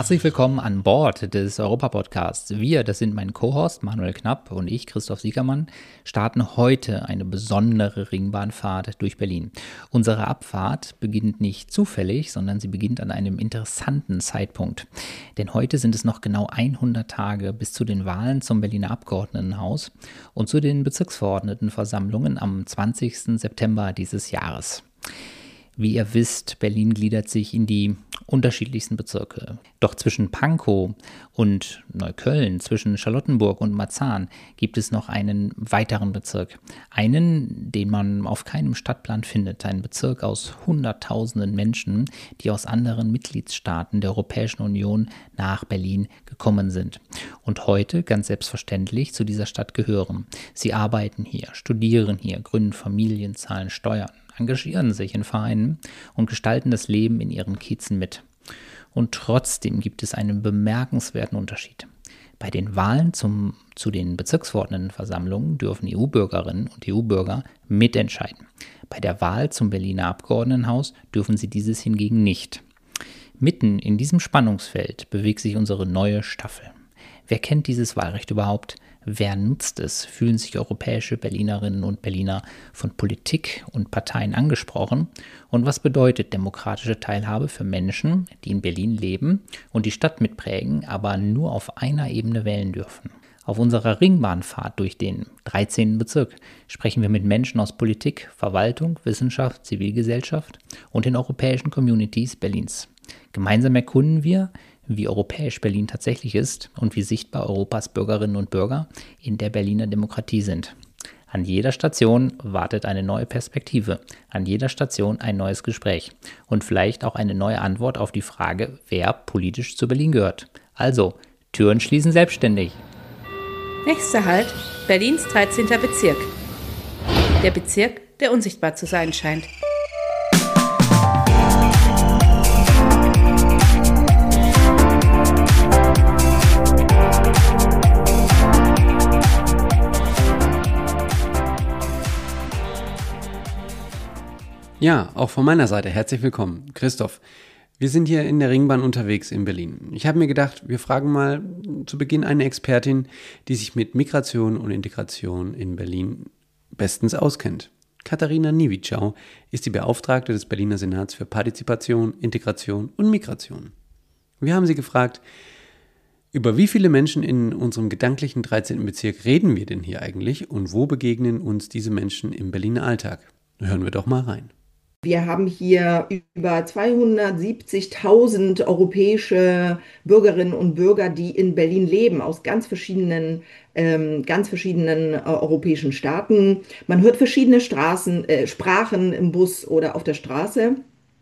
Herzlich willkommen an Bord des Europa-Podcasts. Wir, das sind mein Co-Host Manuel Knapp und ich, Christoph Siegermann, starten heute eine besondere Ringbahnfahrt durch Berlin. Unsere Abfahrt beginnt nicht zufällig, sondern sie beginnt an einem interessanten Zeitpunkt. Denn heute sind es noch genau 100 Tage bis zu den Wahlen zum Berliner Abgeordnetenhaus und zu den Bezirksverordnetenversammlungen am 20. September dieses Jahres. Wie ihr wisst, Berlin gliedert sich in die unterschiedlichsten Bezirke. Doch zwischen Pankow und Neukölln, zwischen Charlottenburg und Marzahn gibt es noch einen weiteren Bezirk. Einen, den man auf keinem Stadtplan findet. Ein Bezirk aus Hunderttausenden Menschen, die aus anderen Mitgliedstaaten der Europäischen Union nach Berlin gekommen sind. Und heute ganz selbstverständlich zu dieser Stadt gehören. Sie arbeiten hier, studieren hier, gründen Familien, zahlen Steuern, engagieren sich in Vereinen und gestalten das Leben in ihren Kiezen mit. Und trotzdem gibt es einen bemerkenswerten Unterschied. Bei den Wahlen zu den Bezirksverordnetenversammlungen dürfen EU-Bürgerinnen und EU-Bürger mitentscheiden. Bei der Wahl zum Berliner Abgeordnetenhaus dürfen sie dieses hingegen nicht. Mitten in diesem Spannungsfeld bewegt sich unsere neue Staffel. Wer kennt dieses Wahlrecht überhaupt? Wer nutzt es? Fühlen sich europäische Berlinerinnen und Berliner von Politik und Parteien angesprochen? Und was bedeutet demokratische Teilhabe für Menschen, die in Berlin leben und die Stadt mitprägen, aber nur auf einer Ebene wählen dürfen? Auf unserer Ringbahnfahrt durch den 13. Bezirk sprechen wir mit Menschen aus Politik, Verwaltung, Wissenschaft, Zivilgesellschaft und den europäischen Communities Berlins. Gemeinsam erkunden wir, wie europäisch Berlin tatsächlich ist und wie sichtbar Europas Bürgerinnen und Bürger in der Berliner Demokratie sind. An jeder Station wartet eine neue Perspektive, an jeder Station ein neues Gespräch und vielleicht auch eine neue Antwort auf die Frage, wer politisch zu Berlin gehört. Also, Türen schließen selbstständig. Nächster Halt, Berlins 13. Bezirk. Der Bezirk, der unsichtbar zu sein scheint. Ja, auch von meiner Seite herzlich willkommen. Christoph, wir sind hier in der Ringbahn unterwegs in Berlin. Ich habe mir gedacht, wir fragen mal zu Beginn eine Expertin, die sich mit Migration und Integration in Berlin bestens auskennt. Katharina Niewiczau ist die Beauftragte des Berliner Senats für Partizipation, Integration und Migration. Wir haben sie gefragt, über wie viele Menschen in unserem gedanklichen 13. Bezirk reden wir denn hier eigentlich und wo begegnen uns diese Menschen im Berliner Alltag? Hören wir doch mal rein. Wir haben hier über 270.000 europäische Bürgerinnen und Bürger, die in Berlin leben, aus ganz verschiedenen europäischen Staaten. Man hört verschiedene Sprachen im Bus oder auf der Straße.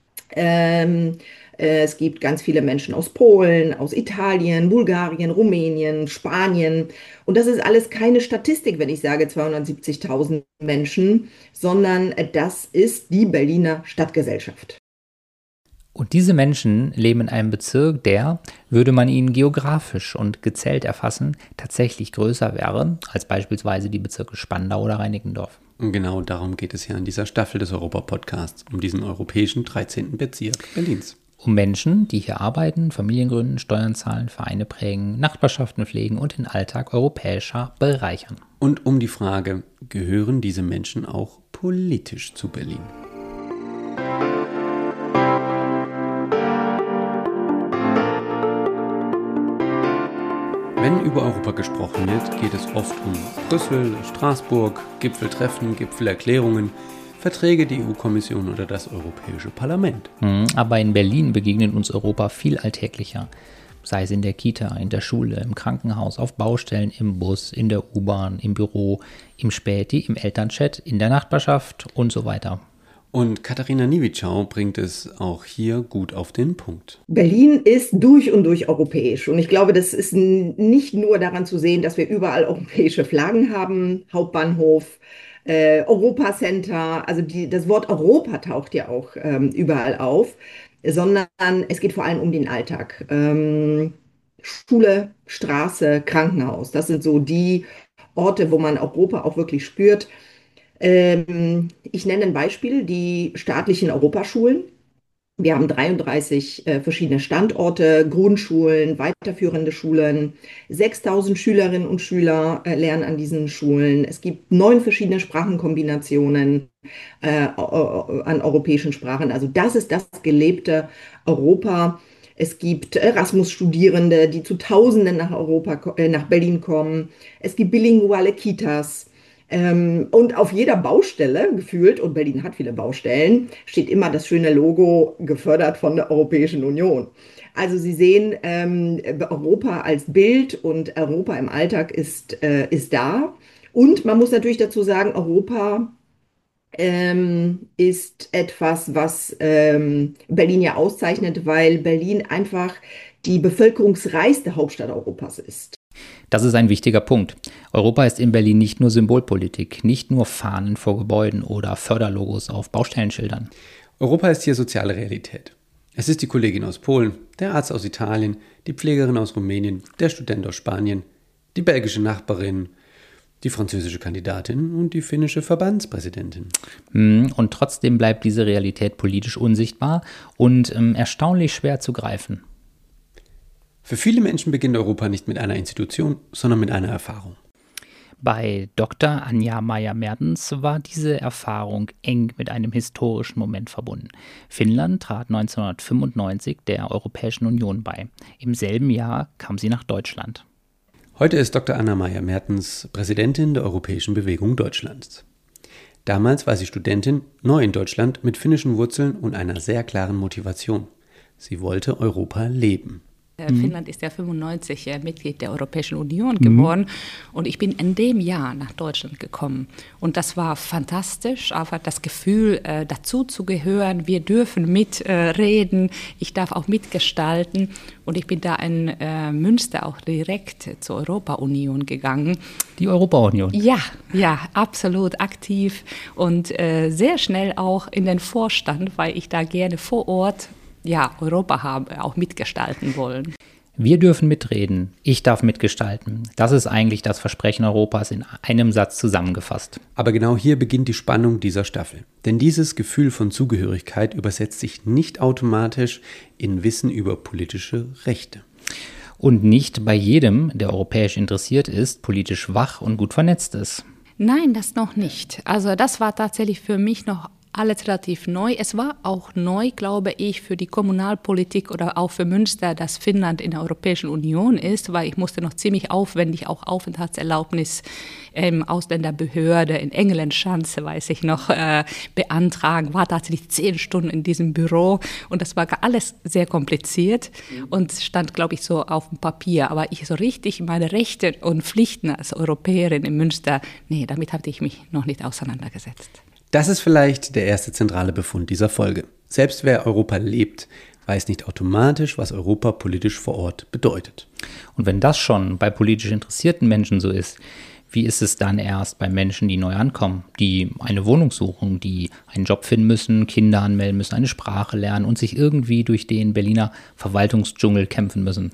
Es gibt ganz viele Menschen aus Polen, aus Italien, Bulgarien, Rumänien, Spanien. Und das ist alles keine Statistik, wenn ich sage 270.000 Menschen, sondern das ist die Berliner Stadtgesellschaft. Und diese Menschen leben in einem Bezirk, der, würde man ihn geografisch und gezählt erfassen, tatsächlich größer wäre als beispielsweise die Bezirke Spandau oder Reinickendorf. Und genau darum geht es ja in dieser Staffel des Europa-Podcasts, um diesen europäischen 13. Bezirk Berlins. Um Menschen, die hier arbeiten, Familien gründen, Steuern zahlen, Vereine prägen, Nachbarschaften pflegen und den Alltag europäischer bereichern. Und um die Frage, gehören diese Menschen auch politisch zu Berlin? Wenn über Europa gesprochen wird, geht es oft um Brüssel, Straßburg, Gipfeltreffen, Gipfelerklärungen, Verträge, die EU-Kommission oder das Europäische Parlament. Aber in Berlin begegnet uns Europa viel alltäglicher. Sei es in der Kita, in der Schule, im Krankenhaus, auf Baustellen, im Bus, in der U-Bahn, im Büro, im Späti, im Elternchat, in der Nachbarschaft und so weiter. Und Katharina Niewiczau bringt es auch hier gut auf den Punkt. Berlin ist durch und durch europäisch. Und ich glaube, das ist nicht nur daran zu sehen, dass wir überall europäische Flaggen haben, Hauptbahnhof, Europacenter, also das Wort Europa taucht ja auch überall auf, sondern es geht vor allem um den Alltag. Schule, Straße, Krankenhaus, das sind so die Orte, wo man Europa auch wirklich spürt. Ich nenne ein Beispiel, die staatlichen Europaschulen. Wir haben 33 verschiedene Standorte, Grundschulen, weiterführende Schulen. 6.000 Schülerinnen und Schüler lernen an diesen Schulen. Es gibt 9 verschiedene Sprachenkombinationen an europäischen Sprachen. Also das ist das gelebte Europa. Es gibt Erasmus-Studierende, die zu Tausenden nach Berlin kommen. Es gibt bilinguale Kitas. Und auf jeder Baustelle gefühlt, und Berlin hat viele Baustellen, steht immer das schöne Logo, gefördert von der Europäischen Union. Also Sie sehen, Europa als Bild und Europa im Alltag ist da. Und man muss natürlich dazu sagen, Europa ist etwas, was Berlin ja auszeichnet, weil Berlin einfach die bevölkerungsreichste Hauptstadt Europas ist. Das ist ein wichtiger Punkt. Europa ist in Berlin nicht nur Symbolpolitik, nicht nur Fahnen vor Gebäuden oder Förderlogos auf Baustellenschildern. Europa ist hier soziale Realität. Es ist die Kollegin aus Polen, der Arzt aus Italien, die Pflegerin aus Rumänien, der Student aus Spanien, die belgische Nachbarin, die französische Kandidatin und die finnische Verbandspräsidentin. Und trotzdem bleibt diese Realität politisch unsichtbar und erstaunlich schwer zu greifen. Für viele Menschen beginnt Europa nicht mit einer Institution, sondern mit einer Erfahrung. Bei Dr. Anja Meier-Mertens war diese Erfahrung eng mit einem historischen Moment verbunden. Finnland trat 1995 der Europäischen Union bei. Im selben Jahr kam sie nach Deutschland. Heute ist Dr. Anja Meier-Mertens Präsidentin der Europäischen Bewegung Deutschlands. Damals war sie Studentin, neu in Deutschland, mit finnischen Wurzeln und einer sehr klaren Motivation. Sie wollte Europa leben. Finnland ist ja 95 Mitglied der Europäischen Union geworden und ich bin in dem Jahr nach Deutschland gekommen. Und das war fantastisch, aber das Gefühl, dazu zu gehören, wir dürfen mitreden, ich darf auch mitgestalten. Und ich bin da in Münster auch direkt zur Europa-Union gegangen. Die Europa-Union? Ja, absolut aktiv und sehr schnell auch in den Vorstand, weil ich da gerne vor Ort Europa habe, auch mitgestalten wollen. Wir dürfen mitreden, ich darf mitgestalten. Das ist eigentlich das Versprechen Europas in einem Satz zusammengefasst. Aber genau hier beginnt die Spannung dieser Staffel. Denn dieses Gefühl von Zugehörigkeit übersetzt sich nicht automatisch in Wissen über politische Rechte. Und nicht bei jedem, der europäisch interessiert ist, politisch wach und gut vernetzt ist. Nein, das noch nicht. Also das war tatsächlich für mich noch alles relativ neu. Es war auch neu, glaube ich, für die Kommunalpolitik oder auch für Münster, dass Finnland in der Europäischen Union ist, weil ich musste noch ziemlich aufwendig auch Aufenthaltserlaubnis Ausländerbehörde in Engelenschanze, weiß ich noch, beantragen. War tatsächlich 10 Stunden in diesem Büro und das war alles sehr kompliziert und stand, glaube ich, so auf dem Papier. Aber ich so richtig meine Rechte und Pflichten als Europäerin in Münster, damit hatte ich mich noch nicht auseinandergesetzt. Das ist vielleicht der erste zentrale Befund dieser Folge. Selbst wer Europa lebt, weiß nicht automatisch, was Europa politisch vor Ort bedeutet. Und wenn das schon bei politisch interessierten Menschen so ist, wie ist es dann erst bei Menschen, die neu ankommen, die eine Wohnung suchen, die einen Job finden müssen, Kinder anmelden müssen, eine Sprache lernen und sich irgendwie durch den Berliner Verwaltungsdschungel kämpfen müssen?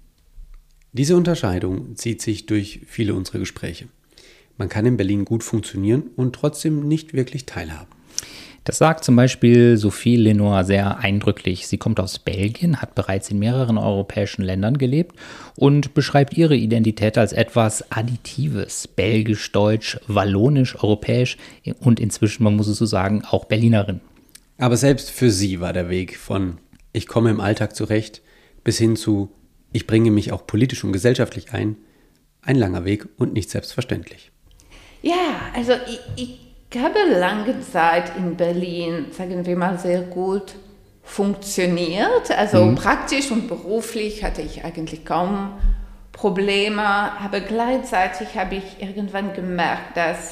Diese Unterscheidung zieht sich durch viele unserer Gespräche. Man kann in Berlin gut funktionieren und trotzdem nicht wirklich teilhaben. Das sagt zum Beispiel Sophie Lenoir sehr eindrücklich. Sie kommt aus Belgien, hat bereits in mehreren europäischen Ländern gelebt und beschreibt ihre Identität als etwas Additives. Belgisch, Deutsch, Wallonisch, Europäisch und inzwischen, man muss es so sagen, auch Berlinerin. Aber selbst für sie war der Weg von ich komme im Alltag zurecht bis hin zu ich bringe mich auch politisch und gesellschaftlich ein langer Weg und nicht selbstverständlich. Ja, also ich habe lange Zeit in Berlin, sagen wir mal, sehr gut funktioniert. Also praktisch und beruflich hatte ich eigentlich kaum Probleme, aber gleichzeitig habe ich irgendwann gemerkt, dass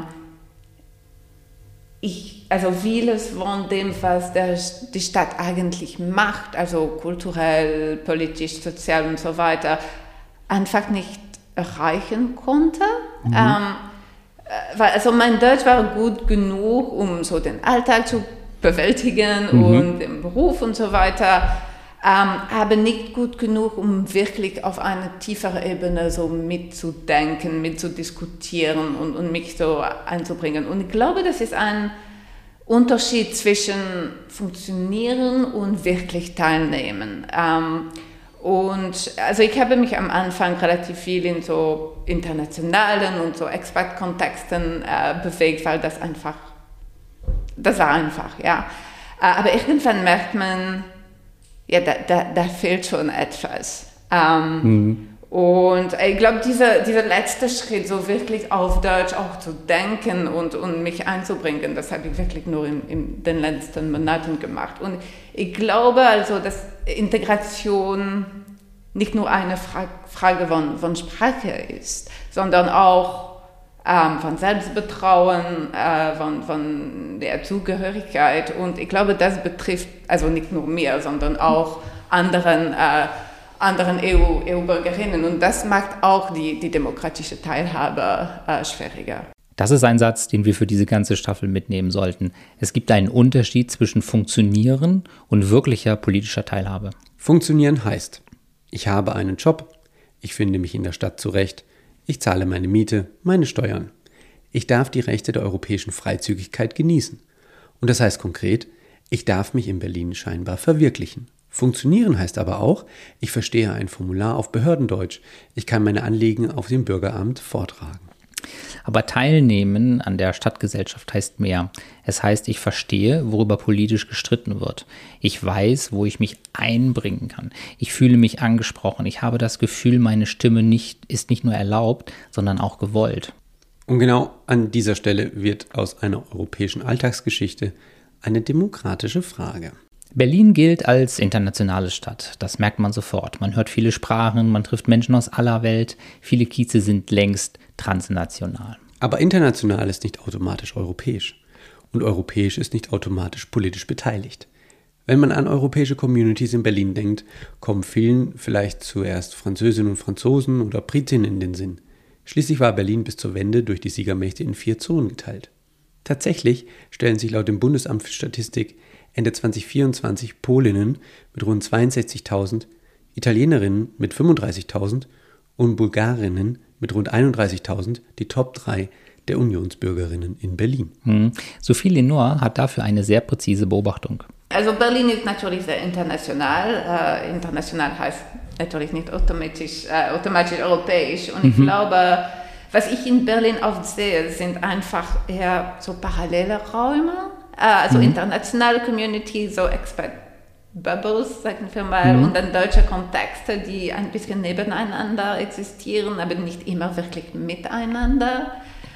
also vieles von dem, was die Stadt eigentlich macht, also kulturell, politisch, sozial und so weiter, einfach nicht erreichen konnte. Also mein Deutsch war gut genug, um so den Alltag zu bewältigen und den Beruf und so weiter, aber nicht gut genug, um wirklich auf eine tiefere Ebene so mitzudenken, mitzudiskutieren und mich so einzubringen. Und ich glaube, das ist ein Unterschied zwischen funktionieren und wirklich teilnehmen. Und also ich habe mich am Anfang relativ viel in so internationalen und so Expat-Kontexten bewegt, weil das war einfach, ja. Aber irgendwann merkt man, ja, da fehlt schon etwas. Und ich glaube, dieser letzte Schritt, so wirklich auf Deutsch auch zu denken und mich einzubringen, das habe ich wirklich nur in den letzten Monaten gemacht. Und ich glaube also, dass Integration nicht nur eine Frage von Sprache ist, sondern auch von Selbstbetrauen, von der Zugehörigkeit. Und ich glaube, das betrifft also nicht nur mir, sondern auch anderen EU-Bürgerinnen. Und das macht auch die demokratische Teilhabe schwieriger. Das ist ein Satz, den wir für diese ganze Staffel mitnehmen sollten. Es gibt einen Unterschied zwischen Funktionieren und wirklicher politischer Teilhabe. Funktionieren heißt, ich habe einen Job, ich finde mich in der Stadt zurecht, ich zahle meine Miete, meine Steuern. Ich darf die Rechte der europäischen Freizügigkeit genießen. Und das heißt konkret, ich darf mich in Berlin scheinbar verwirklichen. Funktionieren heißt aber auch, ich verstehe ein Formular auf Behördendeutsch, ich kann meine Anliegen auf dem Bürgeramt vortragen. Aber teilnehmen an der Stadtgesellschaft heißt mehr. Es heißt, ich verstehe, worüber politisch gestritten wird. Ich weiß, wo ich mich einbringen kann. Ich fühle mich angesprochen. Ich habe das Gefühl, meine Stimme ist nicht nur erlaubt, sondern auch gewollt. Und genau an dieser Stelle wird aus einer europäischen Alltagsgeschichte eine demokratische Frage. Berlin gilt als internationale Stadt. Das merkt man sofort. Man hört viele Sprachen, man trifft Menschen aus aller Welt. Viele Kieze sind längst transnational. Aber international ist nicht automatisch europäisch. Und europäisch ist nicht automatisch politisch beteiligt. Wenn man an europäische Communities in Berlin denkt, kommen vielen vielleicht zuerst Französinnen und Franzosen oder Britinnen in den Sinn. Schließlich war Berlin bis zur Wende durch die Siegermächte in 4 Zonen geteilt. Tatsächlich stellen sich laut dem Bundesamt für Statistik Ende 2024 Polinnen mit rund 62.000, Italienerinnen mit 35.000 und Bulgarinnen mit rund 31.000 die Top 3 der Unionsbürgerinnen in Berlin. Sophie Lenoir hat dafür eine sehr präzise Beobachtung. Also Berlin ist natürlich sehr international. International heißt natürlich nicht automatisch europäisch. Und ich glaube, was ich in Berlin oft sehe, sind einfach eher so parallele Räume. Also internationale Community, so Expat-Bubbles, sagen wir mal, und dann deutsche Kontexte, die ein bisschen nebeneinander existieren, aber nicht immer wirklich miteinander.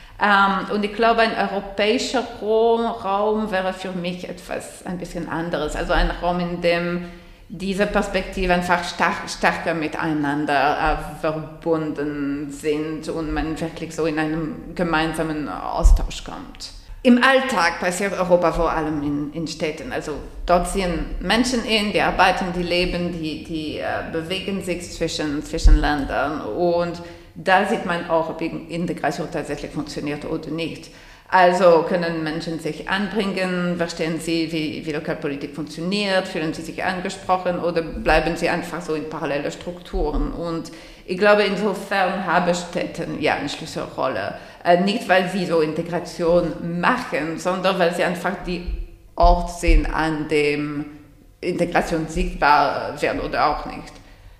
Und ich glaube, ein europäischer Raum wäre für mich etwas ein bisschen anderes. Also ein Raum, in dem diese Perspektiven einfach stärker miteinander verbunden sind und man wirklich so in einen gemeinsamen Austausch kommt. Im Alltag passiert Europa vor allem in Städten. Also dort ziehen Menschen die arbeiten, die leben, die bewegen sich zwischen Ländern. Und da sieht man auch, ob Integration tatsächlich funktioniert oder nicht. Also können Menschen sich anbringen, verstehen sie, wie Lokalpolitik funktioniert, fühlen sie sich angesprochen oder bleiben sie einfach so in parallele Strukturen. Und ich glaube, insofern haben Städte eine Schlüsselrolle. Nicht, weil sie so Integration machen, sondern weil sie einfach die Ort sind, an dem Integration sichtbar wird oder auch nicht.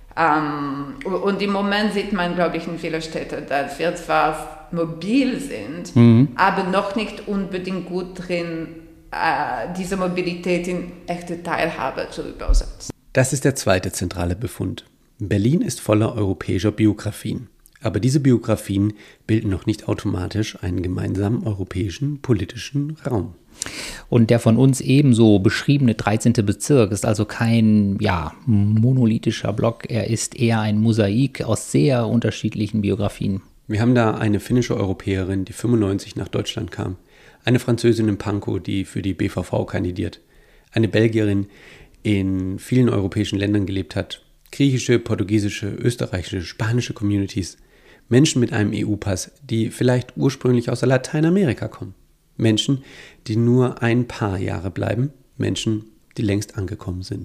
Und im Moment sieht man, glaube ich, in vielen Städten, dass wir zwar mobil sind, aber noch nicht unbedingt gut drin, diese Mobilität in echte Teilhabe zu übersetzen. Das ist der zweite zentrale Befund. Berlin ist voller europäischer Biografien. Aber diese Biografien bilden noch nicht automatisch einen gemeinsamen europäischen politischen Raum. Und der von uns ebenso beschriebene 13. Bezirk ist also kein monolithischer Block. Er ist eher ein Mosaik aus sehr unterschiedlichen Biografien. Wir haben da eine finnische Europäerin, die 95 nach Deutschland kam. Eine Französin in Pankow, die für die BVV kandidiert. Eine Belgierin in vielen europäischen Ländern gelebt hat. Griechische, portugiesische, österreichische, spanische Communities. Menschen mit einem EU-Pass, die vielleicht ursprünglich aus Lateinamerika kommen. Menschen, die nur ein paar Jahre bleiben. Menschen, die längst angekommen sind.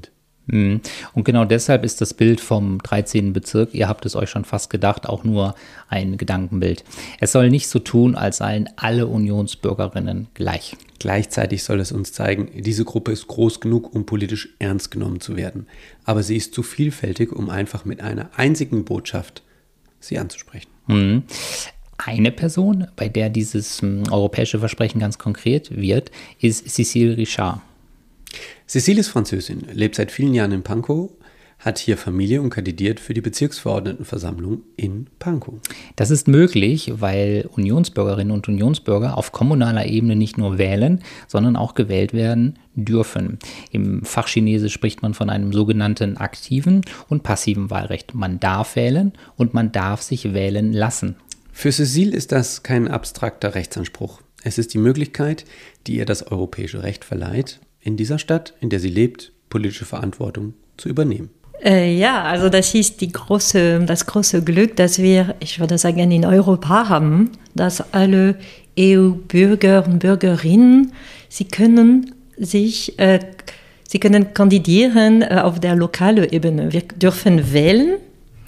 Und genau deshalb ist das Bild vom 13. Bezirk, ihr habt es euch schon fast gedacht, auch nur ein Gedankenbild. Es soll nicht so tun, als seien alle Unionsbürgerinnen gleich. Gleichzeitig soll es uns zeigen, diese Gruppe ist groß genug, um politisch ernst genommen zu werden. Aber sie ist zu vielfältig, um einfach mit einer einzigen Botschaft sie anzusprechen. Eine Person, bei der dieses europäische Versprechen ganz konkret wird, ist Cécile Richard. Cécile ist Französin, lebt seit vielen Jahren in Pankow, hat hier Familie und kandidiert für die Bezirksverordnetenversammlung in Pankow. Das ist möglich, weil Unionsbürgerinnen und Unionsbürger auf kommunaler Ebene nicht nur wählen, sondern auch gewählt werden dürfen. Im Fachchinesisch spricht man von einem sogenannten aktiven und passiven Wahlrecht. Man darf wählen und man darf sich wählen lassen. Für Cécile ist das kein abstrakter Rechtsanspruch. Es ist die Möglichkeit, die ihr das europäische Recht verleiht, in dieser Stadt, in der sie lebt, politische Verantwortung zu übernehmen. Ja, also das ist das große Glück, das wir, ich würde sagen, in Europa haben, dass alle EU-Bürger und Bürgerinnen, sie können kandidieren auf der lokalen Ebene. Wir dürfen wählen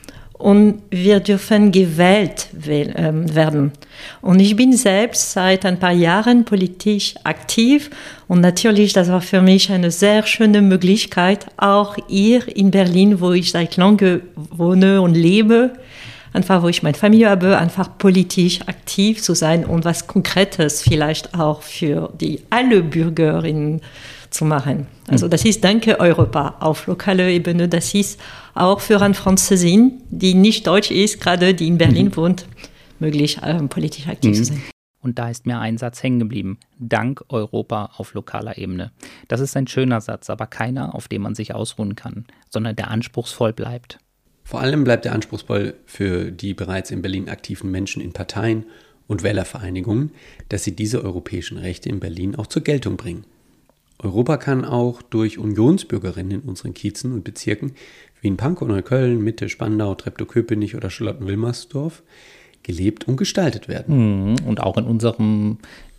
und wir dürfen gewählt werden. Und ich bin selbst seit ein paar Jahren politisch aktiv und natürlich, das war für mich eine sehr schöne Möglichkeit, auch hier in Berlin, wo ich seit langem wohne und lebe, einfach wo ich meine Familie habe, einfach politisch aktiv zu sein und was Konkretes vielleicht auch für alle Bürgerinnen zu machen. Also das ist danke Europa auf lokaler Ebene, das ist auch für eine Französin, die nicht deutsch ist, gerade die in Berlin wohnt, möglich, politisch aktiv zu sein. Und da ist mir ein Satz hängen geblieben. Dank Europa auf lokaler Ebene. Das ist ein schöner Satz, aber keiner, auf dem man sich ausruhen kann, sondern der anspruchsvoll bleibt. Vor allem bleibt er anspruchsvoll für die bereits in Berlin aktiven Menschen in Parteien und Wählervereinigungen, dass sie diese europäischen Rechte in Berlin auch zur Geltung bringen. Europa kann auch durch Unionsbürgerinnen in unseren Kiezen und Bezirken wie in Pankow, Neukölln, Mitte, Spandau, Treptow-Köpenick oder Charlottenwilmersdorf gelebt und gestaltet werden. Und auch in unserem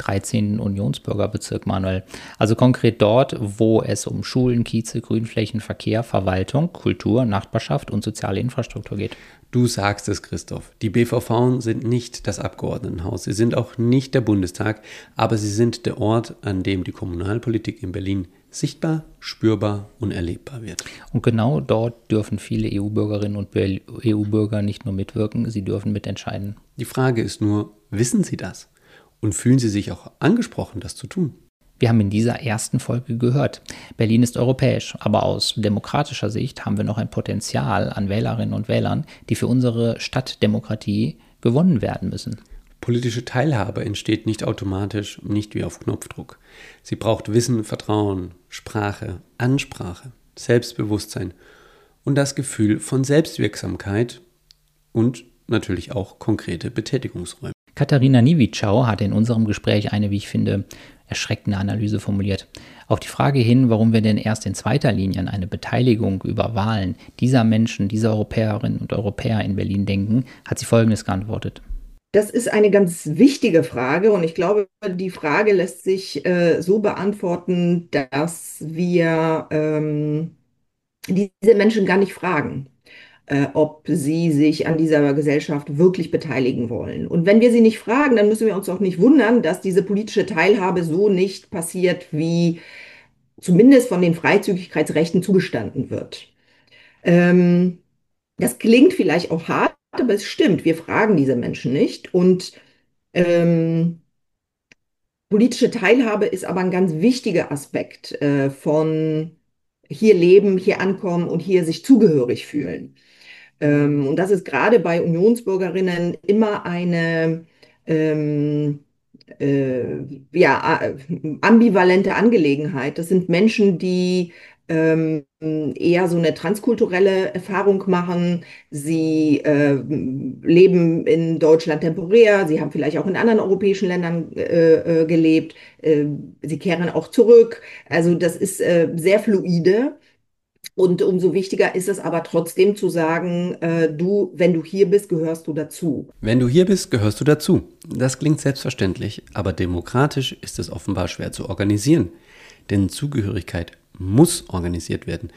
13. Unionsbürgerbezirk, Manuel. Also konkret dort, wo es um Schulen, Kieze, Grünflächen, Verkehr, Verwaltung, Kultur, Nachbarschaft und soziale Infrastruktur geht. Du sagst es, Christoph. Die BVV sind nicht das Abgeordnetenhaus. Sie sind auch nicht der Bundestag, aber sie sind der Ort, an dem die Kommunalpolitik in Berlin sichtbar, spürbar und erlebbar wird. Und genau dort dürfen viele EU-Bürgerinnen und EU-Bürger nicht nur mitwirken, sie dürfen mitentscheiden. Die Frage ist nur, wissen sie das? Und fühlen sie sich auch angesprochen, das zu tun? Wir haben in dieser ersten Folge gehört, Berlin ist europäisch, aber aus demokratischer Sicht haben wir noch ein Potenzial an Wählerinnen und Wählern, die für unsere Stadtdemokratie gewonnen werden müssen. Politische Teilhabe entsteht nicht automatisch, nicht wie auf Knopfdruck. Sie braucht Wissen, Vertrauen, Sprache, Ansprache, Selbstbewusstsein und das Gefühl von Selbstwirksamkeit und natürlich auch konkrete Betätigungsräume. Katharina Niewietschau hat in unserem Gespräch eine, wie ich finde, erschreckende Analyse formuliert. Auf die Frage hin, warum wir denn erst in zweiter Linie an eine Beteiligung über Wahlen dieser Menschen, dieser Europäerinnen und Europäer in Berlin denken, hat sie Folgendes geantwortet. Das ist eine ganz wichtige Frage und ich glaube, die Frage lässt sich so beantworten, dass wir diese Menschen gar nicht fragen, ob sie sich an dieser Gesellschaft wirklich beteiligen wollen. Und wenn wir sie nicht fragen, dann müssen wir uns auch nicht wundern, dass diese politische Teilhabe so nicht passiert, wie zumindest von den Freizügigkeitsrechten zugestanden wird. Das klingt vielleicht auch hart, aber es stimmt, wir fragen diese Menschen nicht. Und politische Teilhabe ist aber ein ganz wichtiger Aspekt von hier leben, hier ankommen und hier sich zugehörig fühlen. Und das ist gerade bei Unionsbürgerinnen immer eine ambivalente Angelegenheit. Das sind Menschen, die eher so eine transkulturelle Erfahrung machen. Sie leben in Deutschland temporär, sie haben vielleicht auch in anderen europäischen Ländern gelebt, sie kehren auch zurück. Also das ist sehr fluide. Und umso wichtiger ist es aber trotzdem zu sagen, wenn du hier bist, gehörst du dazu. Wenn du hier bist, gehörst du dazu. Das klingt selbstverständlich, aber demokratisch ist es offenbar schwer zu organisieren. Denn Zugehörigkeit muss organisiert werden.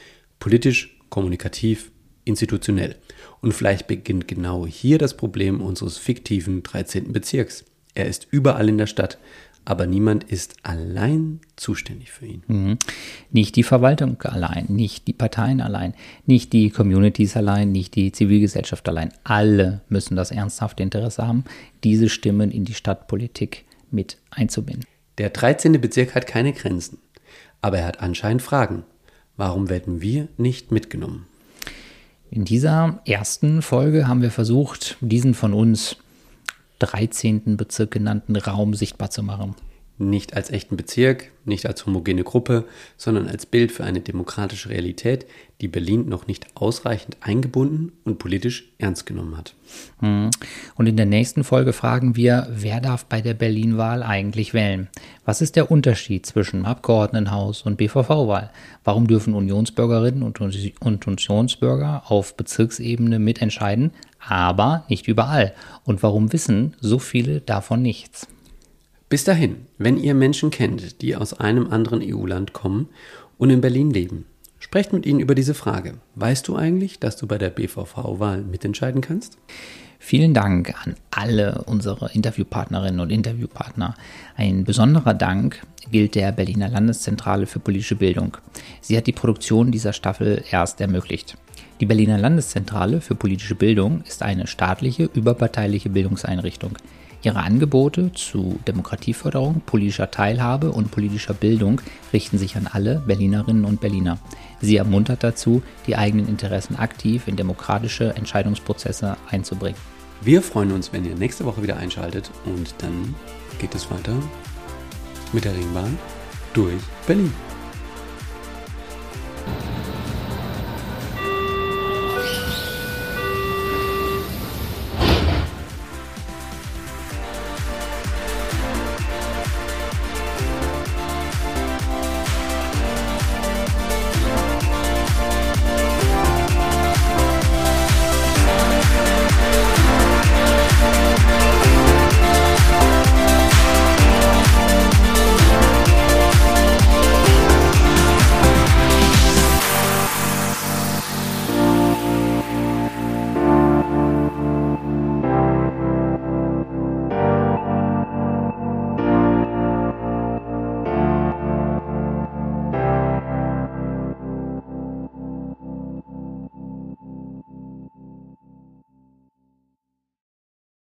Politisch, kommunikativ, institutionell. Und vielleicht beginnt genau hier das Problem unseres fiktiven 13. Bezirks. Er ist überall in der Stadt, aber niemand ist allein zuständig für ihn. Nicht die Verwaltung allein, nicht die Parteien allein, nicht die Communities allein, nicht die Zivilgesellschaft allein. Alle müssen das ernsthafte Interesse haben, diese Stimmen in die Stadtpolitik mit einzubinden. Der 13. Bezirk hat keine Grenzen, aber er hat anscheinend Fragen. Warum werden wir nicht mitgenommen? In dieser ersten Folge haben wir versucht, diesen von uns 13. Bezirk genannten Raum sichtbar zu machen. Nicht als echten Bezirk, nicht als homogene Gruppe, sondern als Bild für eine demokratische Realität, die Berlin noch nicht ausreichend eingebunden und politisch ernst genommen hat. Und in der nächsten Folge fragen wir, wer darf bei der Berlin-Wahl eigentlich wählen? Was ist der Unterschied zwischen Abgeordnetenhaus und BVV-Wahl? Warum dürfen Unionsbürgerinnen und Unionsbürger auf Bezirksebene mitentscheiden, aber nicht überall? Und warum wissen so viele davon nichts? Bis dahin, wenn ihr Menschen kennt, die aus einem anderen EU-Land kommen und in Berlin leben, sprecht mit ihnen über diese Frage. Weißt du eigentlich, dass du bei der BVV-Wahl mitentscheiden kannst? Vielen Dank an alle unsere Interviewpartnerinnen und Interviewpartner. Ein besonderer Dank gilt der Berliner Landeszentrale für politische Bildung. Sie hat die Produktion dieser Staffel erst ermöglicht. Die Berliner Landeszentrale für politische Bildung ist eine staatliche, überparteiliche Bildungseinrichtung. Ihre Angebote zu Demokratieförderung, politischer Teilhabe und politischer Bildung richten sich an alle Berlinerinnen und Berliner. Sie ermuntert dazu, die eigenen Interessen aktiv in demokratische Entscheidungsprozesse einzubringen. Wir freuen uns, wenn ihr nächste Woche wieder einschaltet und dann geht es weiter mit der Ringbahn durch Berlin.